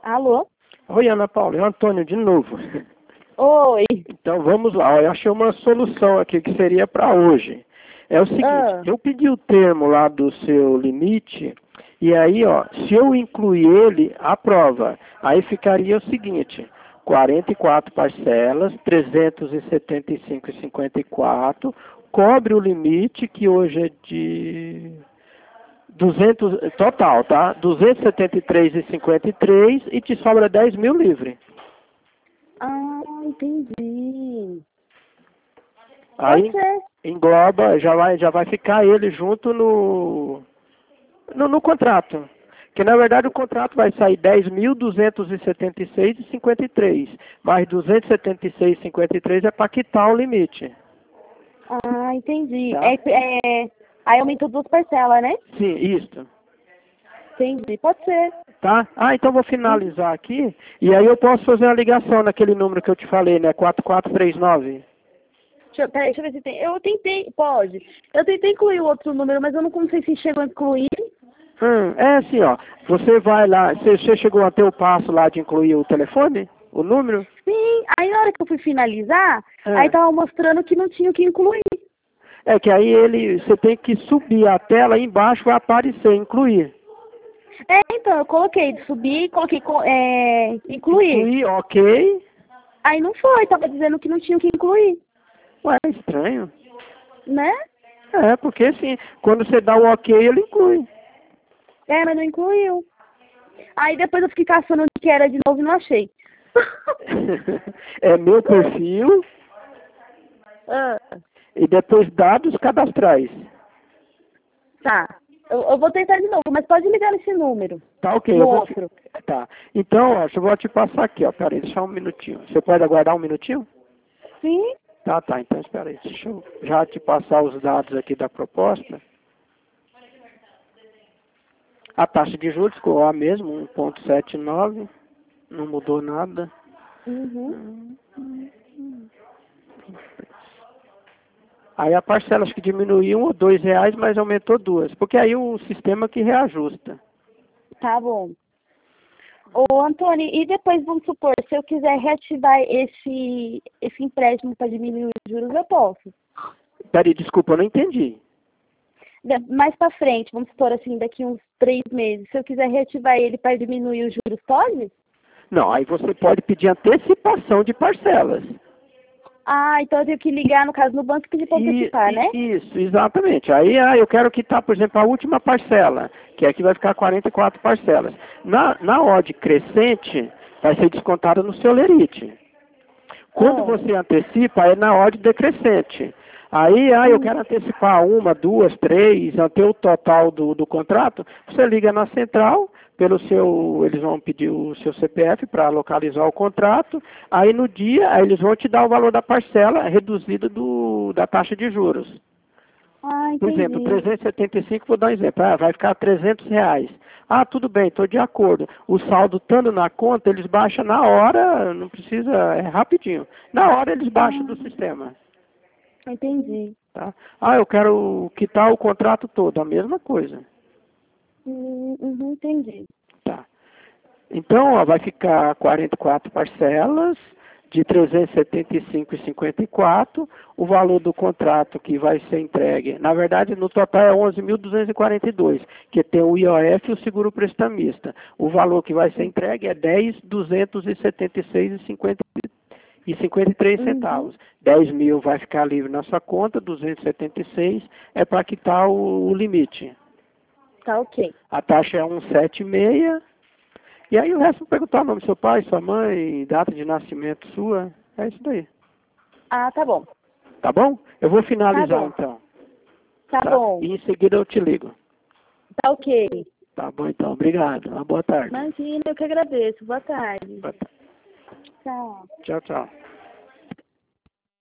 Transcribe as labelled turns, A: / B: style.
A: Alô?
B: Oi, Ana Paula, é o Antônio de novo.
A: Oi.
B: Então vamos lá, eu achei uma solução aqui que seria para hoje. É o seguinte, eu pedi o termo lá do seu limite, e aí, ó, se eu incluir ele, aprova. Aí ficaria o seguinte, 44 parcelas, 375,54, cobre o limite, que hoje é de 200, total, tá? 273,53 e te sobra 10 mil livre.
A: Ah, entendi.
B: Aí engloba, já vai ficar ele junto no contrato. Que na verdade o contrato vai sair 10.276,53, mais 276,53 é para quitar o limite.
A: Ah, entendi.
B: Tá?
A: Aí aumentou 2 parcelas, né?
B: Sim, isso.
A: Entendi. Pode ser.
B: Tá? Ah, então vou finalizar aqui, e aí eu posso fazer a ligação naquele número que eu te falei, né? 4439.
A: Peraí, deixa eu ver se tem. Eu tentei, pode. Eu tentei incluir o outro número, mas eu não sei se chegou a incluir.
B: É assim, ó. Você vai lá, você chegou a ter o passo lá de incluir o telefone? O número?
A: Sim, aí na hora que eu fui finalizar, aí tava mostrando que não tinha o que incluir.
B: É que aí você tem que subir a tela e embaixo vai aparecer, incluir.
A: Então, eu coloquei de subir, coloquei incluir.
B: Incluir, ok.
A: Aí não foi, tava dizendo que não tinha o que incluir.
B: Ué, é estranho.
A: Né?
B: É, porque assim, quando você dá o ok, ele inclui.
A: Mas não incluiu. Aí depois eu fiquei caçando onde que era de novo e não achei.
B: É meu perfil e depois dados cadastrais.
A: Tá. Eu vou tentar de novo, mas pode ligar nesse número.
B: Tá, ok.
A: No outro.
B: Tá. Então, ó, eu vou te passar aqui, ó. Pera aí, deixa um minutinho. Você pode aguardar um minutinho?
A: Sim.
B: Tá, então espera aí. Deixa eu já te passar os dados aqui da proposta. A taxa de juros ficou a mesma, 1,79. Não mudou nada. Aí a parcela acho que diminuiu R$ 2, mas aumentou 2. Porque aí o sistema que reajusta.
A: Tá bom. Ô, Antônio, e depois, vamos supor, se eu quiser reativar esse empréstimo para diminuir os juros, eu posso?
B: Peraí, desculpa, eu não entendi.
A: Mais para frente, vamos supor assim, daqui uns 3 meses, se eu quiser reativar ele para diminuir os juros, pode?
B: Não, aí você pode pedir antecipação de parcelas.
A: Ah, então eu tenho que ligar, no caso, no banco e pedir para antecipar, né?
B: Isso, exatamente. Aí eu quero quitar, por exemplo, a última parcela, que aqui vai ficar 44 parcelas. Na odd crescente, vai ser descontada no seu lerite. Quando você antecipa, é na odd decrescente. Aí, eu quero antecipar 1, 2, 3, até o total do contrato, você liga na central, eles vão pedir o seu CPF para localizar o contrato, aí no dia, eles vão te dar o valor da parcela reduzida da taxa de juros.
A: Ah, entendi.
B: Por exemplo, 375, vou dar um exemplo, vai ficar R$ 300. Ah, tudo bem, estou de acordo. O saldo estando na conta, eles baixam na hora, não precisa, é rapidinho. Na hora eles baixam do sistema.
A: Entendi.
B: Tá? Ah, eu quero quitar o contrato todo, a mesma coisa.
A: Entendi.
B: Tá. Então, ó, vai ficar 44 parcelas de 375,54. O valor do contrato que vai ser entregue, na verdade, no total é 11.242, que tem o IOF e o seguro prestamista. O valor que vai ser entregue é 10.276,53 centavos. 10 mil vai ficar livre na sua conta, 276 é para quitar o limite.
A: Tá ok.
B: A taxa é 1,76. E aí o resto perguntar o nome do seu pai, sua mãe, data de nascimento sua. É isso daí.
A: Ah, tá bom.
B: Tá bom? Eu vou finalizar
A: Tá bom.
B: então.
A: Tá bom.
B: E em seguida eu te ligo.
A: Tá ok.
B: Tá bom então. Obrigado. Uma boa tarde.
A: Imagina, eu que agradeço. Boa tarde.
B: Boa tarde.
A: Tchau.
B: Tchau, tchau.